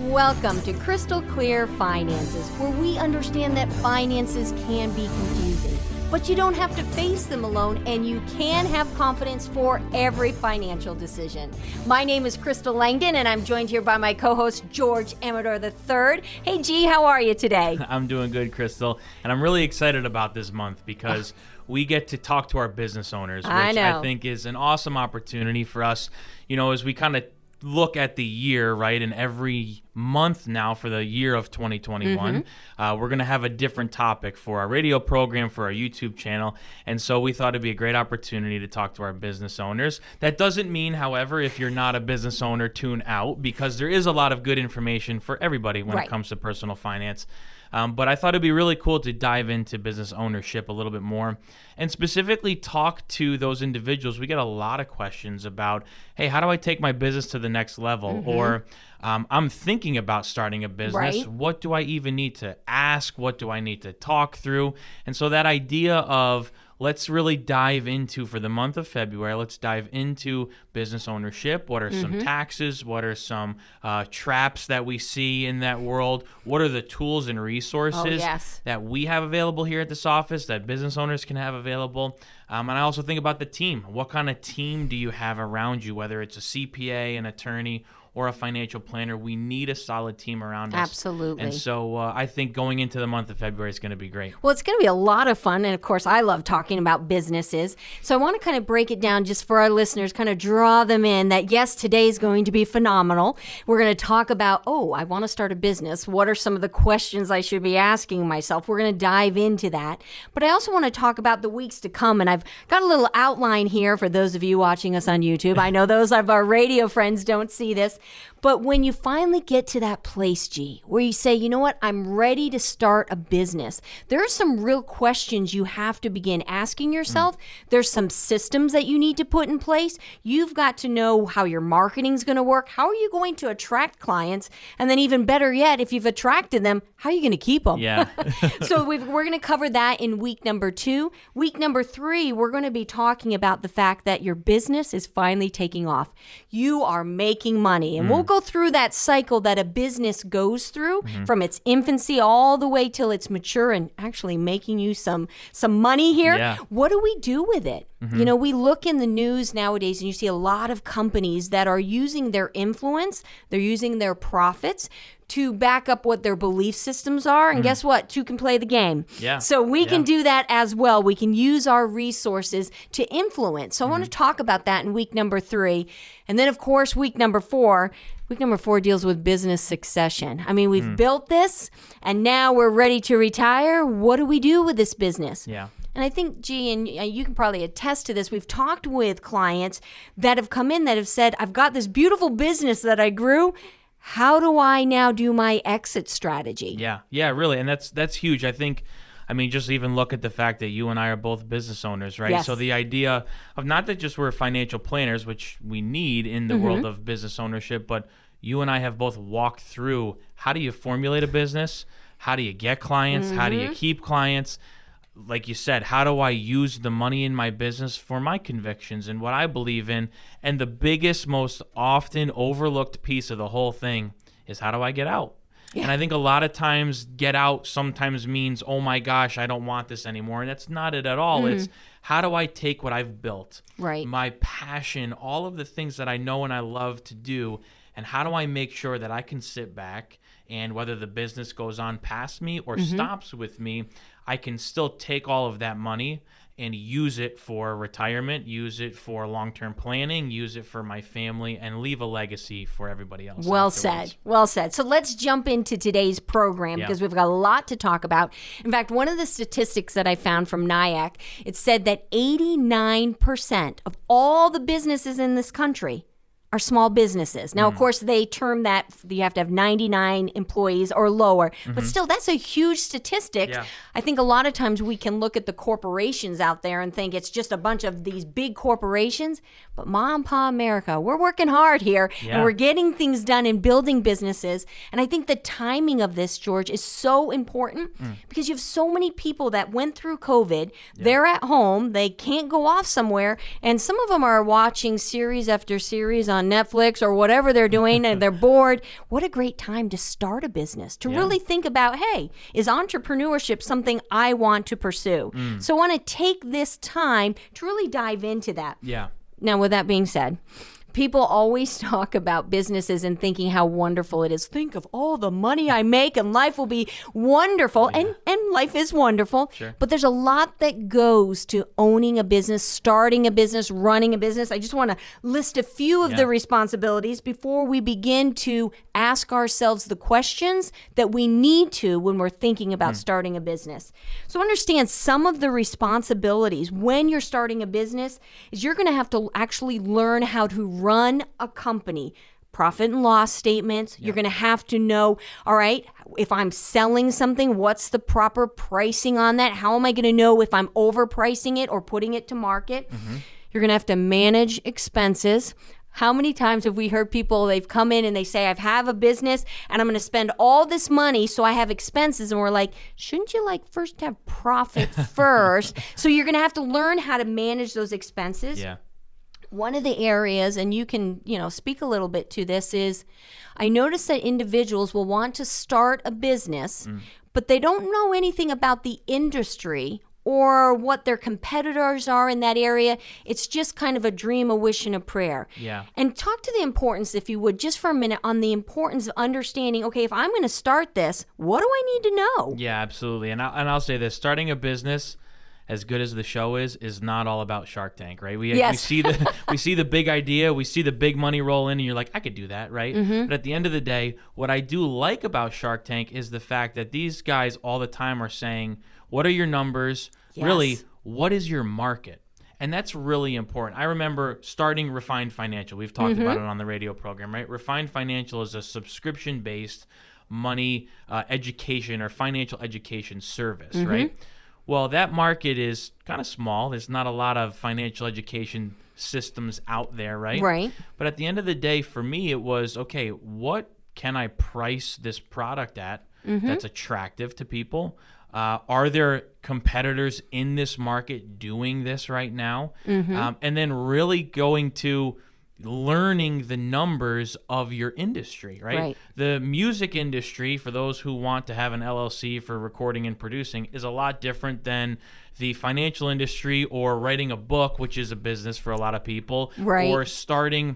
Welcome to Crystal Clear Finances, where we understand that finances can be confusing, but you don't have to face them alone, and you can have confidence for every financial decision. My name is Crystal Langdon, and I'm joined here by my co-host, George Amador III. Hey, G, how are you today? I'm doing good, Crystal, and I'm really excited about this month because we get to talk to our business owners, which I think is an awesome opportunity for us, as we kind of look at the year, right? And every month now for the year of 2021, we're going to have a different topic for our radio program, for our YouTube channel. And so we thought it'd be a great opportunity to talk to our business owners. That doesn't mean, however, if you're not a business owner, tune out, because there is a lot of good information for everybody when it comes to personal finance. But I thought it'd be really cool to dive into business ownership a little bit more and specifically talk to those individuals. We get a lot of questions about, hey, how do I take my business to the next level? Or I'm thinking about starting a business. Right. What do I even need to ask? What do I need to talk through? And so that idea of let's really dive into, for the month of February, let's dive into business ownership. What are some taxes? What are some traps that we see in that world? What are the tools and resources that we have available here at this office that business owners can have available? And I also think about the team. What kind of team do you have around you, whether it's a CPA, an attorney, or a financial planner? We need a solid team around us. Absolutely. And so I think going into the month of February is going to be great. Well, it's going to be a lot of fun. And of course, I love talking about businesses. So I want to kind of break it down just for our listeners, kind of draw them in that, yes, today is going to be phenomenal. We're going to talk about, I want to start a business. What are some of the questions I should be asking myself? We're going to dive into that. But I also want to talk about the weeks to come. And I've got a little outline here for those of you watching us on YouTube. I know those of our radio friends don't see this. But when you finally get to that place, G, where you say, you know what, I'm ready to start a business, there are some real questions you have to begin asking yourself. There's some systems that you need to put in place. You've got to know how your marketing is going to work. How are you going to attract clients? And then even better yet, if you've attracted them, how are you going to keep them? Yeah. So we're going to cover that in week number 2. Week number 3, we're going to be talking about the fact that your business is finally taking off. You are making money. And we'll go through that cycle that a business goes through from its infancy all the way till it's mature and actually making you some money here. Yeah. What do we do with it? We look in the news nowadays and you see a lot of companies that are using their influence, they're using their profits to back up what their belief systems are. And guess what? Two can play the game. Yeah. So we can do that as well. We can use our resources to influence. So I want to talk about that in week number 3. And then, of course, week number 4. Week number 4 deals with business succession. I mean, we've built this, and now we're ready to retire. What do we do with this business? Yeah. And I think, G, and you can probably attest to this, we've talked with clients that have come in that have said, I've got this beautiful business that I grew. How do I now do my exit strategy? Yeah, really. And that's huge. I mean, just even look at the fact that you and I are both business owners, right? Yes. So the idea of not that just we're financial planners, which we need in the world of business ownership, but you and I have both walked through, how do you formulate a business? How do you get clients? How do you keep clients? Like you said, how do I use the money in my business for my convictions and what I believe in? And the biggest, most often overlooked piece of the whole thing is, how do I get out? Yeah. And I think a lot of times get out sometimes means, oh my gosh, I don't want this anymore. And that's not it at all. It's, how do I take what I've built, my passion, all of the things that I know and I love to do, and how do I make sure that I can sit back and whether the business goes on past me or stops with me, I can still take all of that money and use it for retirement, use it for long-term planning, use it for my family, and leave a legacy for everybody else. Well said. Well said. So let's jump into today's program because we've got a lot to talk about. In fact, one of the statistics that I found from NIAC, it said that 89% of all the businesses in this country are small businesses. Now, of course, they term that you have to have 99 employees or lower, but still, that's a huge statistic. Yeah. I think a lot of times we can look at the corporations out there and think it's just a bunch of these big corporations, but Mom and Pa America, we're working hard here, and we're getting things done and building businesses. And I think the timing of this, George, is so important because you have so many people that went through COVID. They're at home. They can't go off somewhere. And some of them are watching series after series on on Netflix or whatever they're doing and they're bored, what a great time to start a business, to really think about, hey, is entrepreneurship something I want to pursue? So I want to take this time to really dive into that. Yeah. Now, with that being said, people always talk about businesses and thinking how wonderful it is. Think of all the money I make and life will be wonderful. And life is wonderful. Sure. But there's a lot that goes to owning a business, starting a business, running a business. I just want to list a few of the responsibilities before we begin to ask ourselves the questions that we need to when we're thinking about starting a business. So understand some of the responsibilities when you're starting a business is you're going to have to actually learn how to run a company. Profit and loss statements. You're going to have to know, all right, if I'm selling something, what's the proper pricing on that? How am I going to know if I'm overpricing it or putting it to market? You're going to have to manage expenses. How many times have we heard people, they've come in and they say, I have a business and I'm going to spend all this money so I have expenses. And we're like, shouldn't you first have profit first? So you're going to have to learn how to manage those expenses. Yeah. One of the areas, and you can, speak a little bit to this, is I notice that individuals will want to start a business, but they don't know anything about the industry or what their competitors are in that area. It's just kind of a dream, a wish, and a prayer. Yeah. And talk to the importance, if you would, just for a minute on the importance of understanding, okay, if I'm going to start this, what do I need to know? Yeah, absolutely. And I'll say this, starting a business, as good as the show is not all about Shark Tank, right? We see the big idea, we see the big money roll in, and you're like, I could do that, right? But at the end of the day, what I do like about Shark Tank is the fact that these guys all the time are saying, what are your numbers? Yes. Really, what is your market? And that's really important. I remember starting Refined Financial. We've talked about it on the radio program, right? Refined Financial is a subscription-based money education or financial education service, right? Well, that market is kind of small. There's not a lot of financial education systems out there, right? Right. But at the end of the day, for me, it was, okay, what can I price this product at that's attractive to people? Are there competitors in this market doing this right now? And then really going to learning the numbers of your industry, right? The music industry, for those who want to have an LLC for recording and producing, is a lot different than the financial industry or writing a book, which is a business for a lot of people, or starting,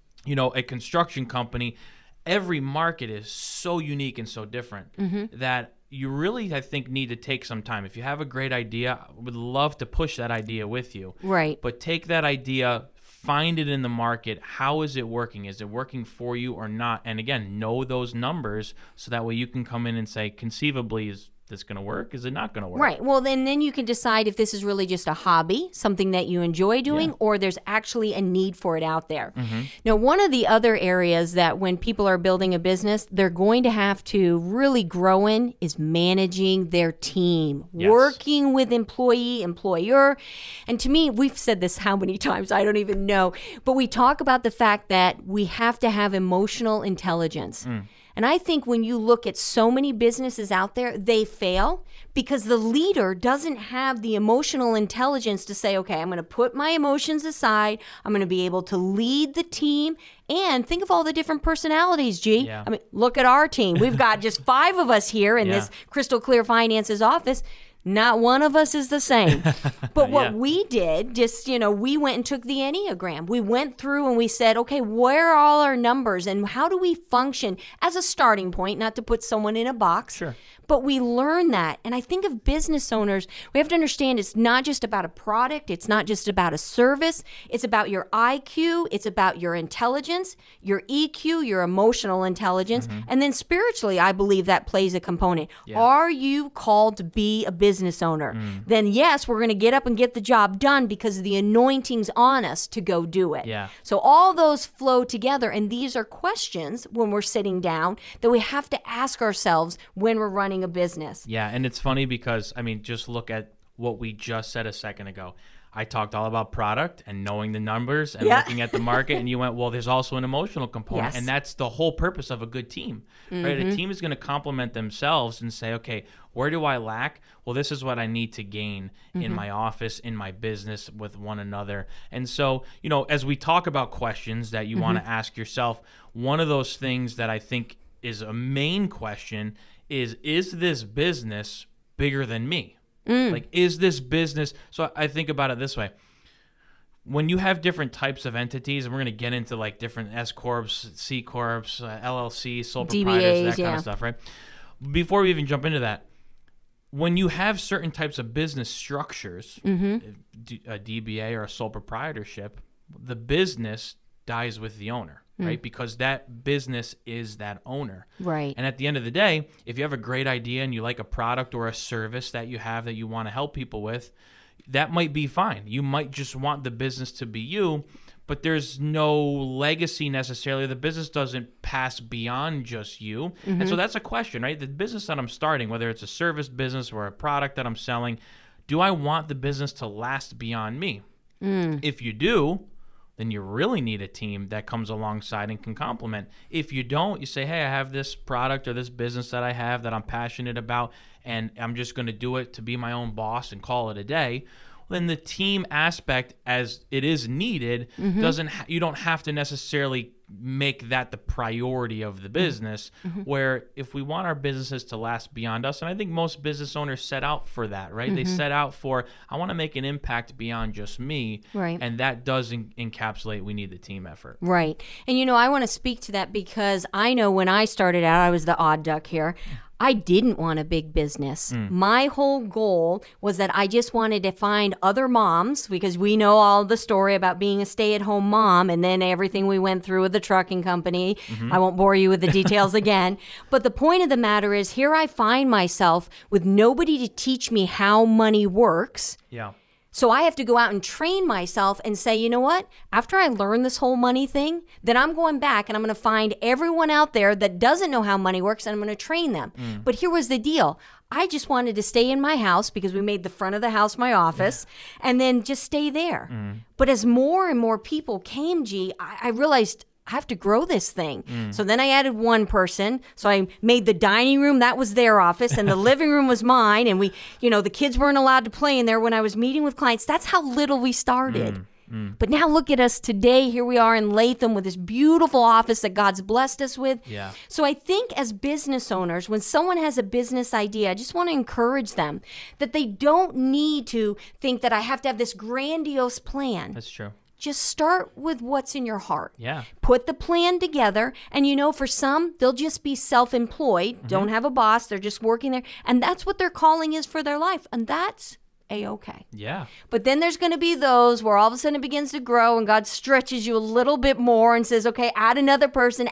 a construction company. Every market is so unique and so different that you really, I think, need to take some time. If you have a great idea, I would love to push that idea with you. Right. But take that idea, find it in the market. How is it working? Is it working for you or not? And again, know those numbers so that way you can come in and say, conceivably, is this going to work? Is it not going to work? Right. Well, then you can decide if this is really just a hobby, something that you enjoy doing, or there's actually a need for it out there. Now, one of the other areas that when people are building a business, they're going to have to really grow in is managing their team, working with employee, employer. And to me, we've said this how many times, I don't even know, but we talk about the fact that we have to have emotional intelligence. And I think when you look at so many businesses out there, they fail because the leader doesn't have the emotional intelligence to say, okay, I'm going to put my emotions aside. I'm going to be able to lead the team. And think of all the different personalities, G. I mean, look at our team. We've got just 5 of us here in this Crystal Clear Finances office. Not one of us is the same. But what we did, just, we went and took the Enneagram. We went through and we said, okay, where are all our numbers and how do we function as a starting point, not to put someone in a box. Sure. But we learn that. And I think of business owners, we have to understand it's not just about a product. It's not just about a service. It's about your IQ. It's about your intelligence, your EQ, your emotional intelligence. And then spiritually, I believe that plays a component. Are you called to be a business owner? Then yes, we're going to get up and get the job done because the anointing's on us to go do it. So all those flow together. And these are questions when we're sitting down that we have to ask ourselves when we're running a business. Yeah, and it's funny because, just look at what we just said a second ago. I talked all about product and knowing the numbers and looking at the market, and you went, well, there's also an emotional component, and that's the whole purpose of a good team, right? A team is going to complement themselves and say, okay, where do I lack? Well, this is what I need to gain in my office, in my business, with one another. And so, as we talk about questions that you want to ask yourself, one of those things that I think is a main question is this business bigger than me? Like, is this business? So I think about it this way. When you have different types of entities, and we're going to get into like different S Corps, C Corps, LLC, sole proprietors, that kind of stuff, right? Before we even jump into that, when you have certain types of business structures, a DBA or a sole proprietorship, the business dies with the owner, right? Because that business is that owner. Right. And at the end of the day, if you have a great idea and you like a product or a service that you have that you want to help people with, that might be fine. You might just want the business to be you, but there's no legacy necessarily. The business doesn't pass beyond just you. And so that's a question, right? The business that I'm starting, whether it's a service business or a product that I'm selling, do I want the business to last beyond me? If you do, then you really need a team that comes alongside and can complement. If you don't, you say, hey, I have this product or this business that I have that I'm passionate about, and I'm just going to do it to be my own boss and call it a day. Then the team aspect, as it is needed, you don't have to necessarily make that the priority of the business, where if we want our businesses to last beyond us, and I think most business owners set out for that, right? They set out for, I want to make an impact beyond just me, right? And that does encapsulate we need the team effort. Right. And I want to speak to that because I know when I started out, I was the odd duck here. I didn't want a big business. My whole goal was that I just wanted to find other moms, because we know all the story about being a stay-at-home mom and then everything we went through with the trucking company. I won't bore you with the details again. But the point of the matter is, here I find myself with nobody to teach me how money works. Yeah. So I have to go out and train myself and say, you know what? After I learn this whole money thing, then I'm going back and I'm going to find everyone out there that doesn't know how money works, and I'm going to train them. But here was the deal. I just wanted to stay in my house because we made the front of the house my office, and then just stay there. But as more and more people came, I realized I have to grow this thing. So then I added one person. So I made the dining room, that was their office, and the living room was mine. And we, the kids weren't allowed to play in there when I was meeting with clients. That's how little we started. But now look at us today. Here we are in Latham with this beautiful office that God's blessed us with. Yeah. So I think as business owners, when someone has a business idea, I just want to encourage them that they don't need to think that I have to have this grandiose plan. That's true. Just start with what's in your heart. Yeah. Put the plan together. And for some, they'll just be self-employed, don't have a boss. They're just working there. And that's what their calling is for their life. And that's A-okay. Yeah. But then there's going to be those where all of a sudden it begins to grow and God stretches you a little bit more and says, okay, add another person,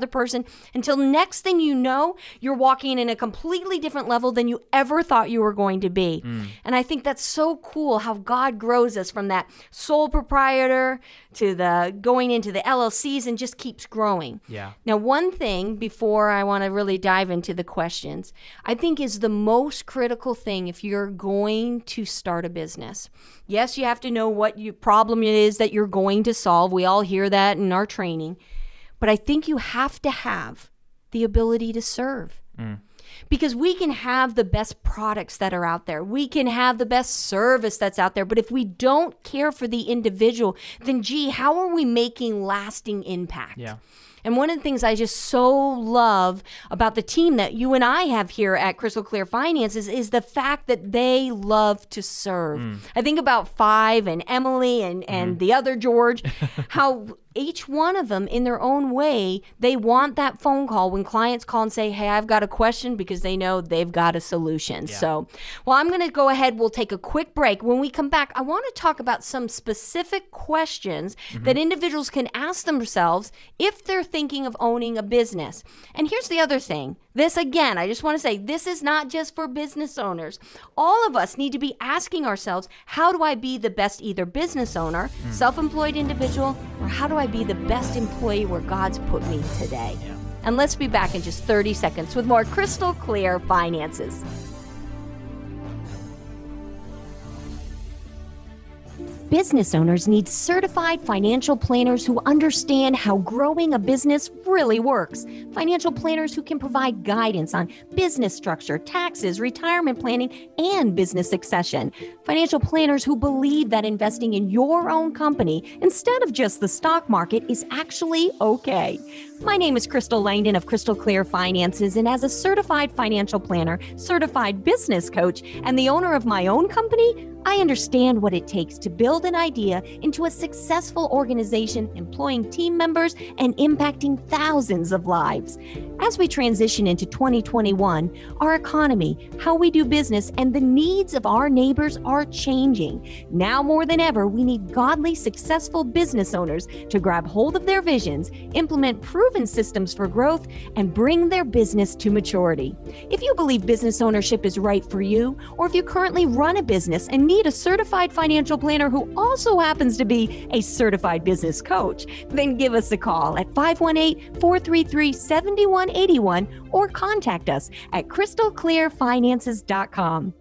until next thing you know, you're walking in a completely different level than you ever thought you were going to be. And I think that's so cool how God grows us from that sole proprietor to the going into the LLCs and just keeps growing. Yeah. Now, one thing before I want to really dive into the questions, I think is the most critical thing if you're going to start a business. Yes, you have to know what your problem it is that you're going to solve. We all hear that in our training. But I think you have to have the ability to serve. Because we can have the best products that are out there. We can have the best service that's out there. But if we don't care for the individual, then how are we making lasting impact? Yeah. And one of the things I just so love about the team that you and I have here at Crystal Clear Finances is the fact that they love to serve. I think about Five and Emily and the other George, how each one of them in their own way, they want that phone call when clients call and say, hey, I've got a question, because they know they've got a solution. Yeah. So, I'm going to go ahead. We'll take a quick break. When we come back, I want to talk about some specific questions that individuals can ask themselves if they're thinking of owning a business. And here's the other thing. This, again, I just want to say, this is not just for business owners. All of us need to be asking ourselves, how do I be the best either business owner, self-employed individual, or how do I be the best employee where God's put me today? Yeah. And let's be back in just 30 seconds with more Crystal Clear Finances. Business owners need certified financial planners who understand how growing a business really works. Financial planners who can provide guidance on business structure, taxes, retirement planning, and business succession. Financial planners who believe that investing in your own company instead of just the stock market is actually okay. My name is Crystal Langdon of Crystal Clear Finances, and as a certified financial planner, certified business coach, and the owner of my own company, I understand what it takes to build an idea into a successful organization, employing team members and impacting thousands of lives. As we transition into 2021, our economy, how we do business, and the needs of our neighbors are changing. Now more than ever, we need godly, successful business owners to grab hold of their visions, implement proven systems for growth, and bring their business to maturity. If you believe business ownership is right for you, or if you currently run a business and need a certified financial planner who also happens to be a certified business coach, then give us a call at 518-433-7181 or contact us at crystalclearfinances.com.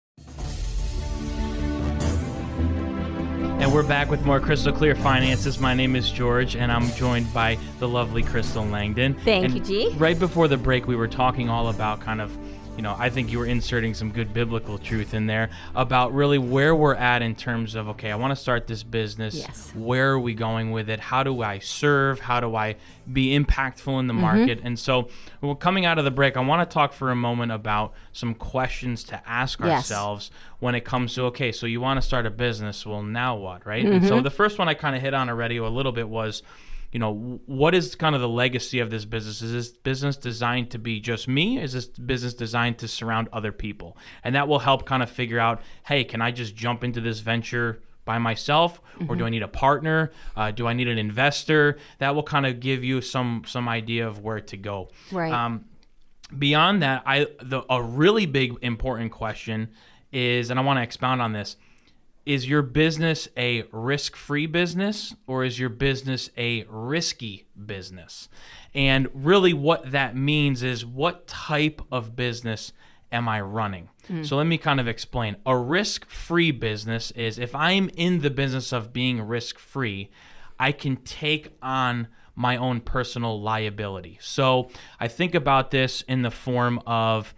And we're back with more Crystal Clear Finances. My name is George, and I'm joined by the lovely Crystal Langdon. Thank you, G. Right before the break, we were talking all about I think you were inserting some good biblical truth in there about really where we're at in terms of, okay, I want to start this business. Yes. Where are we going with it? How do I serve? How do I be impactful in the market? And so we're coming out of the break. I want to talk for a moment about some questions to ask ourselves when it comes to, okay, so you want to start a business. Well, now what, right? And so the first one I kind of hit on already a little bit was, what is kind of the legacy of this business? Is this business designed to be just me? Is this business designed to surround other people? And that will help kind of figure out, hey, can I just jump into this venture by myself, or do I need a partner? Do I need an investor? That will kind of give you some idea of where to go. Right. Beyond that, a really big important question is, and I want to expound on this, is your business a risk-free business, or is your business a risky business? And really what that means is, what type of business am I running? So let me kind of explain. A risk-free business is, if I'm in the business of being risk-free, I can take on my own personal liability. So I think about this in the form of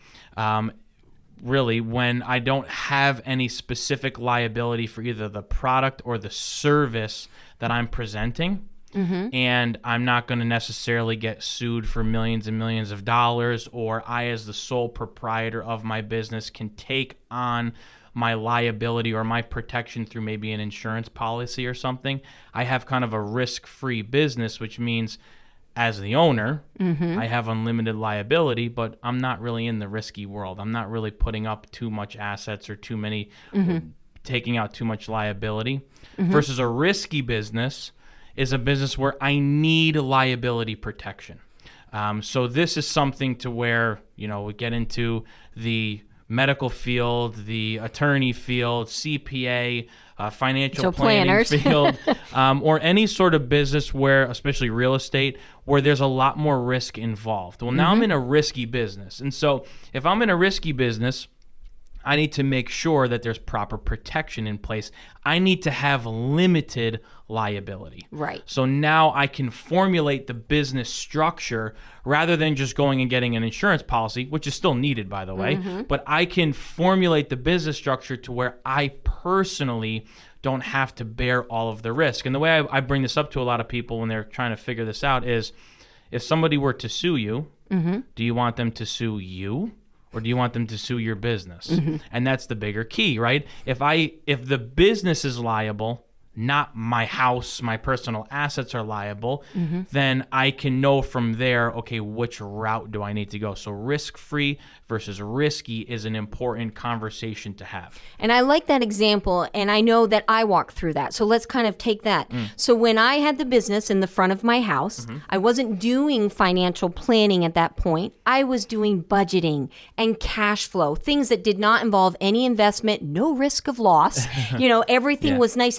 really when I don't have any specific liability for either the product or the service that I'm presenting. And I'm not going to necessarily get sued for millions and millions of dollars, or I, as the sole proprietor of my business, can take on my liability or my protection through maybe an insurance policy or something. I have kind of a risk-free business, which means as the owner, I have unlimited liability, but I'm not really in the risky world. I'm not really putting up too much assets or too many, taking out too much liability. Versus a risky business is a business where I need liability protection. So this is something to where, we get into the medical field, the attorney field, CPA, financial planning field, or any sort of business where, especially real estate, where there's a lot more risk involved. Well, now I'm in a risky business. And so if I'm in a risky business, I need to make sure that there's proper protection in place. I need to have limited liability. Right. So now I can formulate the business structure rather than just going and getting an insurance policy, which is still needed, by the way. But I can formulate the business structure to where I personally don't have to bear all of the risk. And the way I bring this up to a lot of people when they're trying to figure this out is, if somebody were to sue you, do you want them to sue you? Or do you want them to sue your business? And that's the bigger key, right? If the business is liable, not my house, my personal assets are liable, then I can know from there, okay, which route do I need to go? So risk-free versus risky is an important conversation to have. And I like that example, and I know that I walked through that. So let's kind of take that. So when I had the business in the front of my house, I wasn't doing financial planning at that point. I was doing budgeting and cash flow, things that did not involve any investment, no risk of loss. Everything was nice and smooth.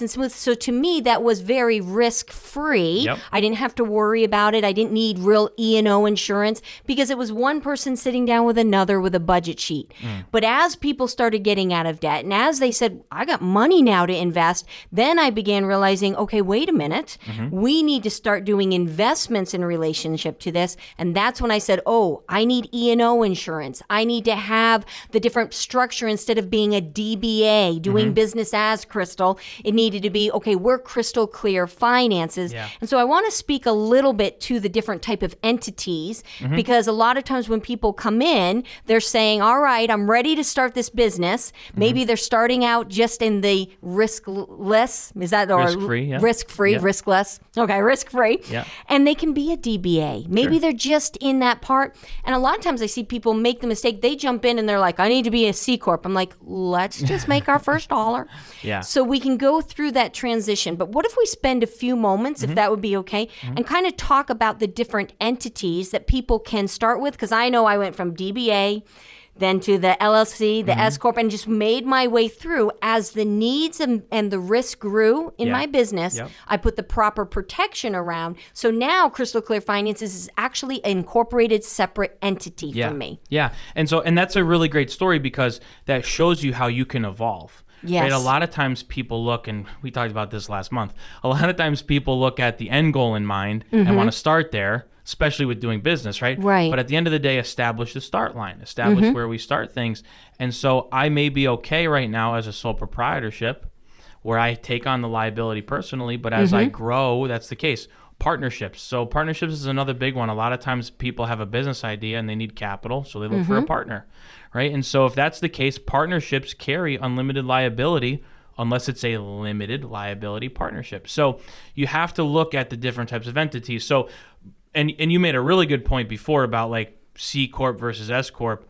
So to me, that was very risk-free. Yep. I didn't have to worry about it. I didn't need real E&O insurance because it was one person sitting down with another with a budget sheet. But as people started getting out of debt and as they said, I got money now to invest, then I began realizing, okay, wait a minute. We need to start doing investments in relationship to this. And that's when I said, oh, I need E&O insurance. I need to have the different structure instead of being a DBA, doing business as Crystal. It needed to be, okay, we're Crystal Clear Finances. Yeah. And so I want to speak a little bit to the different type of entities because a lot of times when people come in, they're saying, all right, I'm ready to start this business. Maybe they're starting out just in the riskless, is that, or Risk-free, yeah. risk-free, Yeah. riskless. Okay, risk-free. Yeah. And they can be a DBA. Maybe Sure. they're just in that part. And a lot of times I see people make the mistake. They jump in and they're like, I need to be a C Corp. I'm like, let's just make our first dollar. Yeah. So we can go through that transition. But what if we spend a few moments, if that would be okay, and kind of talk about the different entities that people can start with? Because I know I went from DBA, then to the LLC, the S Corp, and just made my way through as the needs and the risk grew in Yeah. my business. Yep. I put the proper protection around. So now Crystal Clear Finances is actually an incorporated separate entity Yeah. for me. Yeah. And that's a really great story because that shows you how you can evolve. Yes. Right? A lot of times people look, and we talked about this last month, a lot of times people look at the end goal in mind and want to start there, especially with doing business, right? Right. But at the end of the day, establish the start line, establish where we start things. And so I may be okay right now as a sole proprietorship where I take on the liability personally, but as I grow, that's the case. Partnerships. So partnerships is another big one. A lot of times people have a business idea and they need capital, so they look for a partner, right? And so if that's the case, partnerships carry unlimited liability unless it's a limited liability partnership. So you have to look at the different types of entities. So, and you made a really good point before about like C Corp versus S Corp.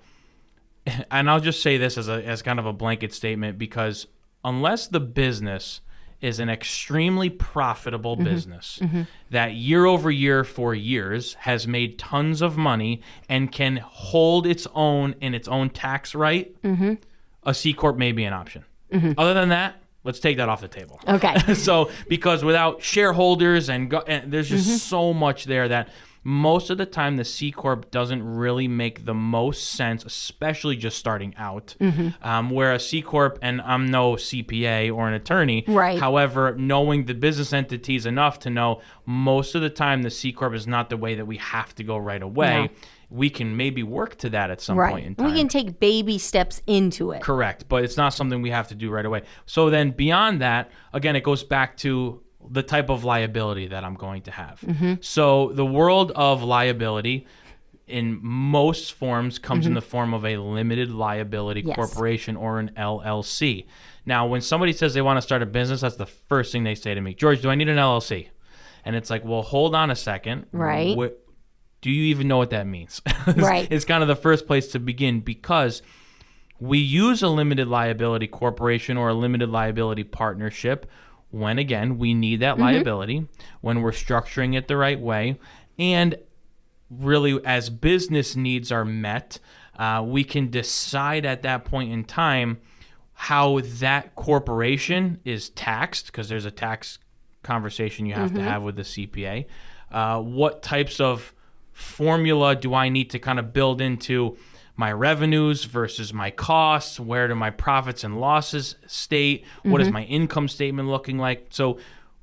And I'll just say this as kind of a blanket statement because unless the business is an extremely profitable business that year over year for years has made tons of money and can hold its own in its own tax right, a C Corp may be an option. Other than that, let's take that off the table. Okay. So because without shareholders and there's just so much there that most of the time the C Corp doesn't really make the most sense, especially just starting out. Where a C Corp, and I'm no CPA or an attorney, Right. However, knowing the business entities enough to know most of the time the C Corp is not the way that we have to go right away. No. We can maybe work to that at some point in time. We can take baby steps into it. Correct, but it's not something we have to do right away. So then beyond that, again, it goes back to the type of liability that I'm going to have. So the world of liability in most forms comes in the form of a limited liability Yes. corporation or an LLC. Now, when somebody says they want to start a business, that's the first thing they say to me, George, do I need an LLC? And it's like, well, hold on a second. Right. Do you even know what that means? Right. It's kind of the first place to begin because we use a limited liability corporation or a limited liability partnership when, again, we need that liability, when we're structuring it the right way, and really as business needs are met, we can decide at that point in time how that corporation is taxed, because there's a tax conversation you have to have with the CPA. What types of formula do I need to kind of build into my revenues versus my costs? Where do my profits and losses state? What is my income statement looking like? So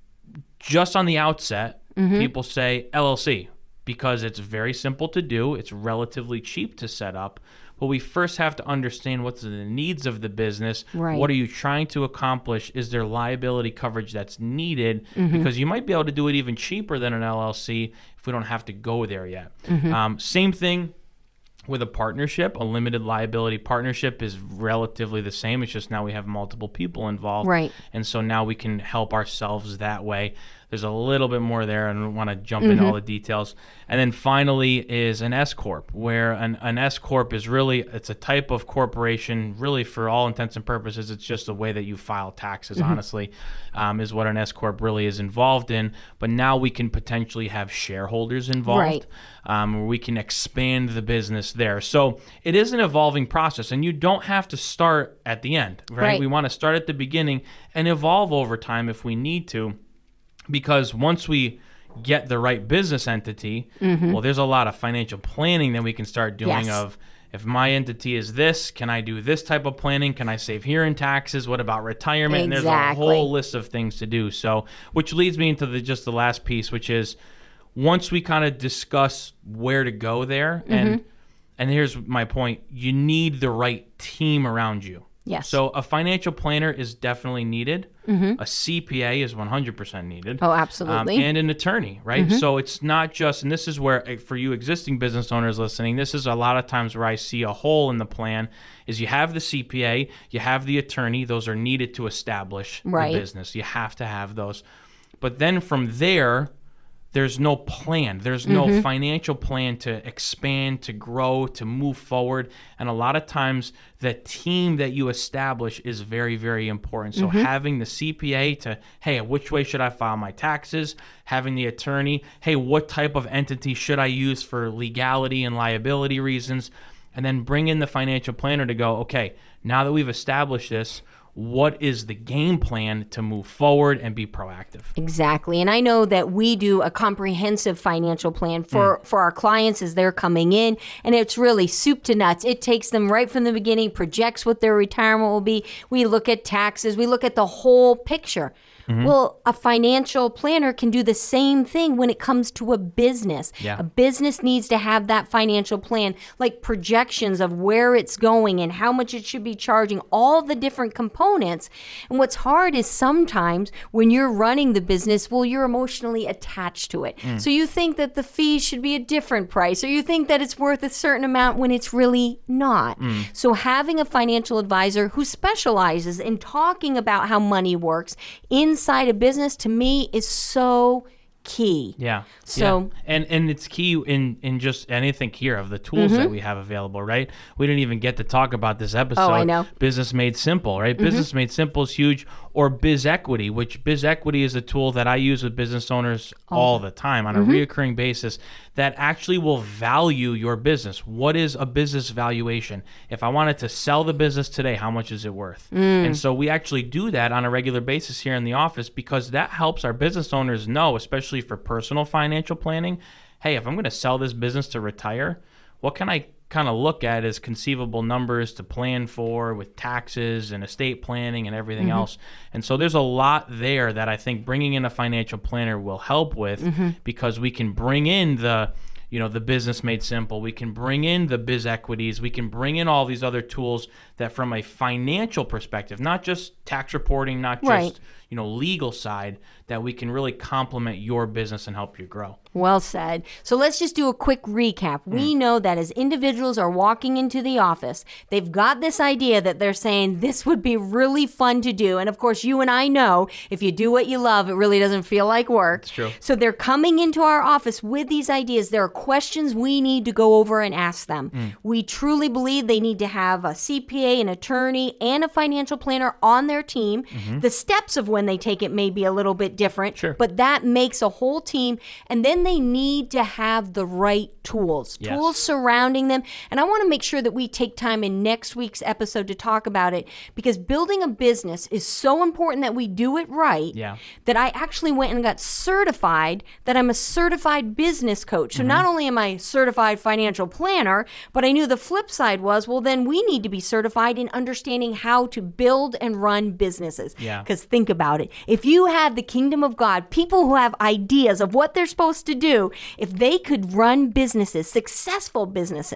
just on the outset, people say LLC because it's very simple to do. It's relatively cheap to set up. But we first have to understand what's the needs of the business. Right. What are you trying to accomplish? Is there liability coverage that's needed? Because you might be able to do it even cheaper than an LLC if we don't have to go there yet. Same thing with a partnership. A limited liability partnership is relatively the same. It's just now we have multiple people involved. Right. And so now we can help ourselves that way. there's a little bit more there. I don't want to jump into all the details. And then finally is an S Corp, where an S Corp is really, it's a type of corporation, really for all intents and purposes. It's just the way that you file taxes, honestly, is what an S Corp really is involved in. But now we can potentially have shareholders involved, where we can expand the business there. So it is an evolving process, and you don't have to start at the end, right? We want to start at the beginning and evolve over time if we need to, because once we get the right business entity, well, there's a lot of financial planning that we can start doing of, if my entity is this, can I do this type of planning? Can I save here in taxes? What about retirement? And there's a whole list of things to do. So, which leads me into the last piece, which is once we kind of discuss where to go there, and here's my point, you need the right team around you. Yes. So a financial planner is definitely needed. A CPA is 100% needed. Oh, absolutely. And an attorney, right? So it's not just, and this is where, for you existing business owners listening, this is a lot of times where I see a hole in the plan, is you have the CPA, you have the attorney. Those are needed to establish the business. You have to have those. But then from there, there's no plan. There's no financial plan to expand, to grow, to move forward. And a lot of times the team that you establish is very, very important. So having the CPA to, hey, which way should I file my taxes? Having the attorney, hey, what type of entity should I use for legality and liability reasons? And then bring in the financial planner to go, okay, now that we've established this, what is the game plan to move forward and be proactive? Exactly. And I know that we do a comprehensive financial plan for our clients as they're coming in, and it's really soup to nuts. It takes them right from the beginning, projects what their retirement will be. We look at taxes. We look at the whole picture. Well, a financial planner can do the same thing when it comes to a business. A business needs to have that financial plan, like projections of where it's going and how much it should be charging, all the different components. And what's hard is sometimes when you're running the business, well, you're emotionally attached to it. So you think that the fees should be a different price, or you think that it's worth a certain amount when it's really not. So having a financial advisor who specializes in talking about how money works inside a business, to me, is so key. So and it's key in just anything here of the tools that we have available, right? We didn't even get to talk about this episode. Oh, I know. Business Made Simple, right? Business Made Simple is huge. Or Biz Equity, which Biz Equity is a tool that I use with business owners all the time on a reoccurring basis that actually will value your business. What is a business valuation? If I wanted to sell the business today, how much is it worth? And so we actually do that on a regular basis here in the office, because that helps our business owners know, especially for personal financial planning, hey, if I'm going to sell this business to retire, what can I kind of look at as conceivable numbers to plan for with taxes and estate planning and everything else. And so there's a lot there that I think bringing in a financial planner will help with, because we can bring in the Business Made Simple, we can bring in the Biz Equities, we can bring in all these other tools that from a financial perspective, not just tax reporting, not just legal side, that we can really complement your business and help you grow. Well said. So let's just do a quick recap. We know that as individuals are walking into the office, they've got this idea that they're saying this would be really fun to do. And of course, you and I know if you do what you love, it really doesn't feel like work. It's true. So they're coming into our office with these ideas. There are questions we need to go over and ask them. We truly believe they need to have a CPA, an attorney, and a financial planner on their team. The steps of when they take it may be a little bit different, but that makes a whole team. And then they need to have the right tools surrounding them. And I want to make sure that we take time in next week's episode to talk about it, because building a business is so important that we do it right, that I actually went and got certified, that I'm a certified business coach. So not only am I a certified financial planner, but I knew the flip side was, well, then we need to be certified in understanding how to build and run businesses. Because think about it. If you have the kingdom of God, people who have ideas of what they're supposed to do, if they could run businesses, successful businesses,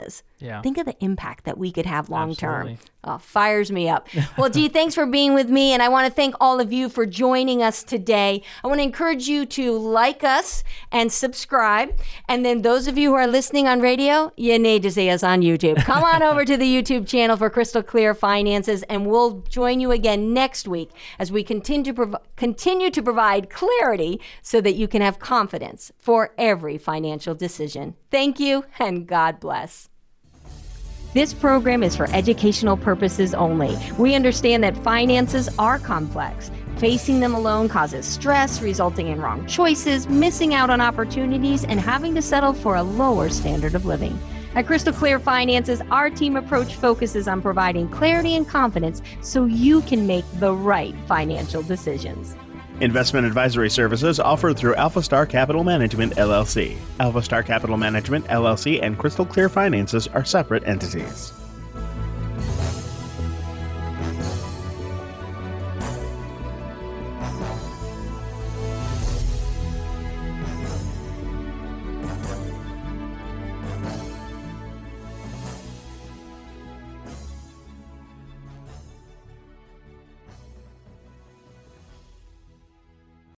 Yeah. Think of the impact that we could have long term. Absolutely. Oh, fires me up. Well, Dee, thanks for being with me. And I want to thank all of you for joining us today. I want to encourage you to like us and subscribe. And then those of you who are listening on radio, you need to see us on YouTube. Come on over to the YouTube channel for Crystal Clear Finances, and we'll join you again next week as we continue to provide clarity so that you can have confidence for every financial decision. Thank you, and God bless. This program is for educational purposes only. We understand that finances are complex. Facing them alone causes stress, resulting in wrong choices, missing out on opportunities, and having to settle for a lower standard of living. At Crystal Clear Finances, our team approach focuses on providing clarity and confidence so you can make the right financial decisions. Investment advisory services offered through Alpha Star Capital Management, LLC. Alpha Star Capital Management, LLC and Crystal Clear Finances are separate entities.